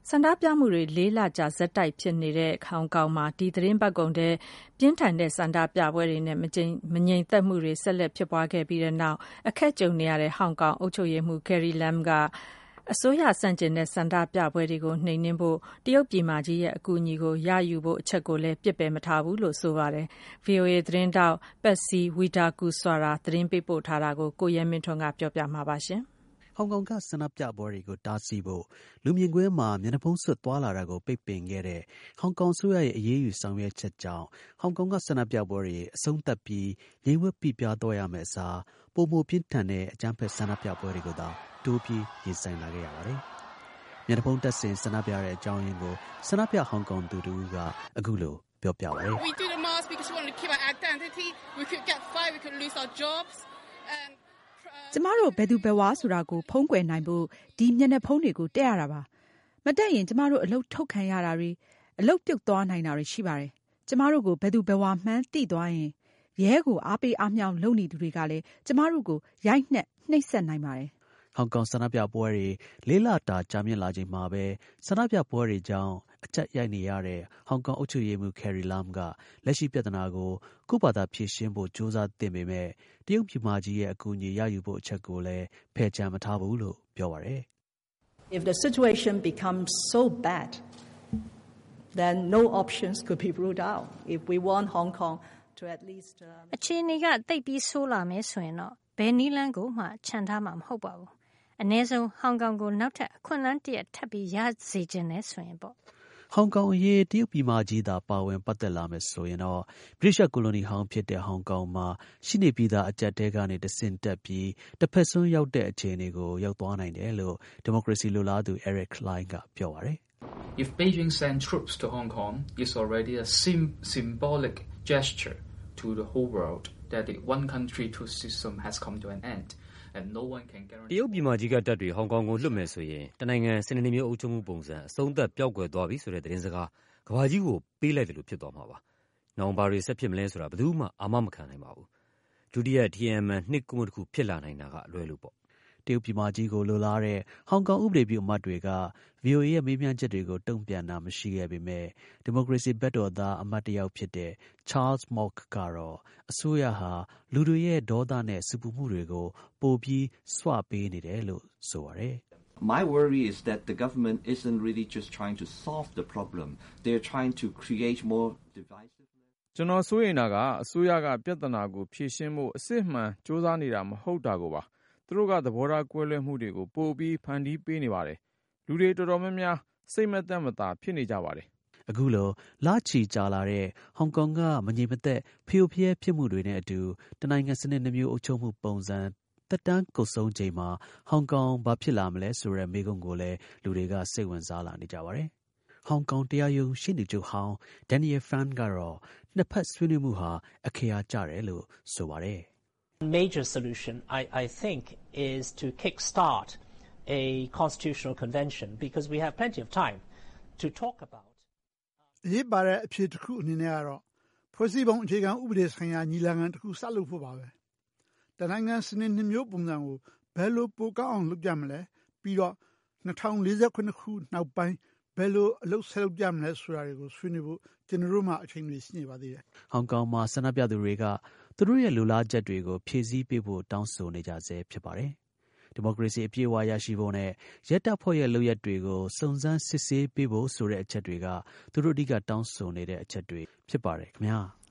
ဆန္ဒပြမှုတွေ4 လကြာဆက်တိုက်ဖြစ်နေတဲ့ဟောင်ကောင်မှာဒီသတင်းပတ်ကုန်ထဲပြင်းထန်တဲ့ဆန္ဒပြပွဲတွေနဲ့မငြိမ်သက်မှုတွေဆက်လက်ဖြစ်ပွားခဲ့ပြီးတဲ့နောက်အခက်ကြုံနေရတဲ့ဟောင်ကောင်အုပ်ချုပ်ရေးမှူး Carrie Lam ကအစိုးရဆန့်ကျင်တဲ့ဆန္ဒပြပွဲတွေကိုနှိမ်နင်းဖို့တရုတ်ပြည်မကြီးရဲ့အကူအညီကိုရယူဖို့အချက်ကိုလည်းပြစ်ပယ်မထားဘူးလို့ဆိုပါတယ်။ VOA သတင်းတောက် Patsy Widakuswara သတင်းပေးပို့ထားတာကိုကိုရဲမင်းထွန်းကပြောပြမှာပါ။ဟောင်ကောင်ကဆန္ဒပြပွဲတွေကိုတားဆီးဖို့လူမြင်ကွင်းမှာမျက်နှာဖုံးစွပ်သွားလာတာကိုပိတ်ပင်ခဲ့တဲ့ဟောင်ကောင်အစိုးရရဲ့အရေးယူဆောင်ရွက်ချက်ကြောင့်ဟောင်ကောင်ကဆန္ဒပြပွဲတွေအဆုံးသတ်ပြီးငြိမ်ဝပ်ပိပြားသွားရမယ့်အစားပိုမိုပြင်းထန်တဲ့အကြမ်းဖက်ဆန္ဒပြပွဲတွေကိုသာတိုးပြီးရင်ဆိုင်လာခဲ့ရပါတယ်။မျက်နှာဖုံးတပ်ဆင်ဆန္ဒပြတဲ့အကြောင်းရင်းကိုဆန္ဒပြဟောင်ကောင်သူတစ်ဦးကအခုလိုပြောပြပါတယ်။ We do the mask because we want to keep our identity. We could get fired, we could lose our jobs. ကျမတို့ဘယ်သူဘယ်ဝါဆိုတာကိုဖုံးကွယ်နိုင်ဖို့ဒီမျက်နှာဖုံးတွေကိုတက်ရတာပါ။မတက်ရင်ကျမတို့အလုပ်ထုတ်ခံရတာတွေအလုပ်ပြုတ်သွားနိုင်တာတွေရှိပါတယ်။ကျမတို့ကိုဘယ်သူဘယ်ဝါမှန်းသိသွားရင်ရဲကိုအားပေးအားမြောက်လုပ်နေသူတွေကလည်းကျမတို့ကိုရိုက်နှက်နှိပ်စက်နိုင်ပါတယ်။ဟောင်ကောင်ဆန္ဒပြပွဲတွေ4 လတာကြာမြင့်လာချိန်မှာပဲဆန္ဒပြပွဲတွေကြောင့်အကျပ်ရိုက်နေရတဲ့ဟောင်ကောင်အုပ်ချုပ်ရေးမှူး Carrie Lam ကလက်ရှိပြဿနာကိုကိုယ့်ဘာသာဖြေရှင်းဖို့ကြိုးစားသင့်ပေမဲ့တရုတ်ပြည်မကြီးရဲ့အကူအညီရယူဖို့အချက်ကိုလည်းဖယ်ချန်မထားဘူးလို့ပြောပါတယ်။ If the situation becomes so bad, then no options could be ruled out. If we want Hong Kong to at least အခြေအနေကတိတ်ပြီးဆိုးလာမယ်ဆိုရင်တော့ဘယ်နည်းလမ်းကိုမှခြံထားမှာမဟုတ်ပါဘူး။အနည်းဆုံးဟောင်ကောင်ကိုနောက်ထပ်အခွင့်အလမ်းတစ်ရပ်ထပ်ပြီးရစေချင်တယ်ဆိုရင်ပေါ့ဟောင်ကောင်အရေးတရုတ်ပြည်မကြီးသာပါဝင်ပတ်သက်လာမယ်ဆိုရင်တော့ဗြိတိရှ်ကိုလိုနီဟောင်းဖြစ်တဲ့ဟောင်ကောင်မှာရှိနေပြီးသားအကျပ်တဲကနေတဆင့်တက်ပြီးတစ်ဖက်စွန်းရောက်တဲ့အခြေအနေကိုရောက်သွားနိုင်တယ်လို့ဒီမိုကရေစီလိုလားသူ Eric Klein ကပြောပါတယ်။ If Beijing send troops to Hong Kong is already a symbolic gesture to the whole world that the one country two system has come to an end.And no one can guarantee တရုတ်ပြည်မကြီးကတပ်တွေဟောင်ကောင်ကိုလွတ်မယ်ဆိုရင်တနိုင်ငံစနေနေ့မျိုးအုပ်ချုပ်မှုပုံစံအဆုံးသတ်ပျောက်ကွယ်သွားပြီဆိုတဲ့သတင်းစကားကမ္ဘာကြီးကိုပေးလိုက်တယ်လို့ဖြစ်သွားမှာပါ။နောင်ဘာတွေဆက်ဖြစ်မလဲဆိုတာဘယ်သူမှအာမမခံနိုင်ပါဘူး။ဒုတိယထီယမ်မန်နှစ်ကူးမှုတစ်ခုဖြစ်လာနိုင်တာကအလွယ်လို့ပေါ့တရုတ်ပြည်မကြီးကိုလိုလားတဲ့ဟောင်ကောင်ဥပဒေပြုအမတ်တွေက VOA ရဲ့မေးမြန်းချက်တွေကိုတုံ့ပြန်တာမရှိခဲ့ပေမဲ့ဒီမိုကရေစီဘက်တော်သားအမတ်တစ်ယောက်ဖြစ်တဲ့ Charles Mok ကတော့အစိုးရဟာလူတွေရဲ့ဒေါသနဲ့စပူမှုတွေကိုပိုပြီးစွပေးနေတယ်လို့ဆိုပါတယ် My worry is that the government isn't really just trying to solve the problem. They're trying to create more divisiveness. ကျွန်တော်စိုးရိမ်တာကအစိုးရကပြဿနာကိုဖြေရှင်းဖို့အစစ်မှန်စူးစမ်းနေတာမဟုတ်တာကိုပါသူတို့ကသဘောထားကွဲလွဲမှုတွေကိုပိုပြီးဖန်တီးပေးနေပါတယ်လူတွေတော်တော်များများစိတ်မသက်မသာဖြစ်နေကြပါတယ်အခုလိုလာချီကြာလာတဲ့ဟောင်ကောင်ကမငြိမ်မသက်ဖျို့ဖျဲဖြစ်မှုတွေနဲ့အတူတနိုင်ငံစနစ်နှမျိုးအုပ်ချုပ်မှုပုံစံတက်တန်းကုတ်ဆုံးချိန်မှာဟောင်ကောင်ဘာဖြစ်လာမလဲဆိုတဲ့မေးခွန်းကိုလည်းလူတွေကစိတ်ဝင်စားလာနေကြပါတယ်ဟောင်ကောင်တရားရုံးရှေ့နေချုပ်ဟောင်း Daniel Fan ကတော့နှစ်ဖက်ဆွေးနွေးမှုဟာအခရာကျတယ်လို့ဆိုပါတယ် Major solution, I think, is to kickstart a constitutional convention because we have plenty of time to talk about. အရေးပါတဲ့အဖြစ်တစ်ခုအနေနဲ့ကတော့ဖွဲ့စည်းပုံအခြေခံဥပဒေဆိုင်ရာညီလာခံတစ်ခုစလုပ်ဖို့ပါပဲ။တနိုင်ငံစနစ်နှမျိုးပုံစံကိုဘယ်လိုပိုကောင်းအောင်လုပ်ကြမလဲပြီးတော့2048ခုနောက်ပိုင်းဘယ်လိုအလုပ်ဆက်လုပ်ကြမလဲဆိုတာတွေကိုဆွေးနွေးဖို့ကျွန်တော်တို့မှအချိန်တွေရှိနေပါသေးတယ်။ဟောင်ကောင်မှာဆန္ဒပြသူတွေကသူတို့ရဲ့လူလားချက်တွေကိုဖြည့်ဆည်းပေးဖို့တောင်းဆိုနေကြဆဲဖြစ်ပါတယ်။ဒီမိုကရေစီအပြည့်အဝရရှိဖို့နဲ့ရဲတပ်ဖွဲ့ရဲ့လုပ်ရက်တွေကိုစုံစမ်းစစ်ဆေးပေးဖို့ဆိုတဲ့အချက်တွေကသူတို့အဓိကတောင်းဆိုနေတဲ့အချက်တွေဖြစ်ပါတယ်ခင်ဗျာ။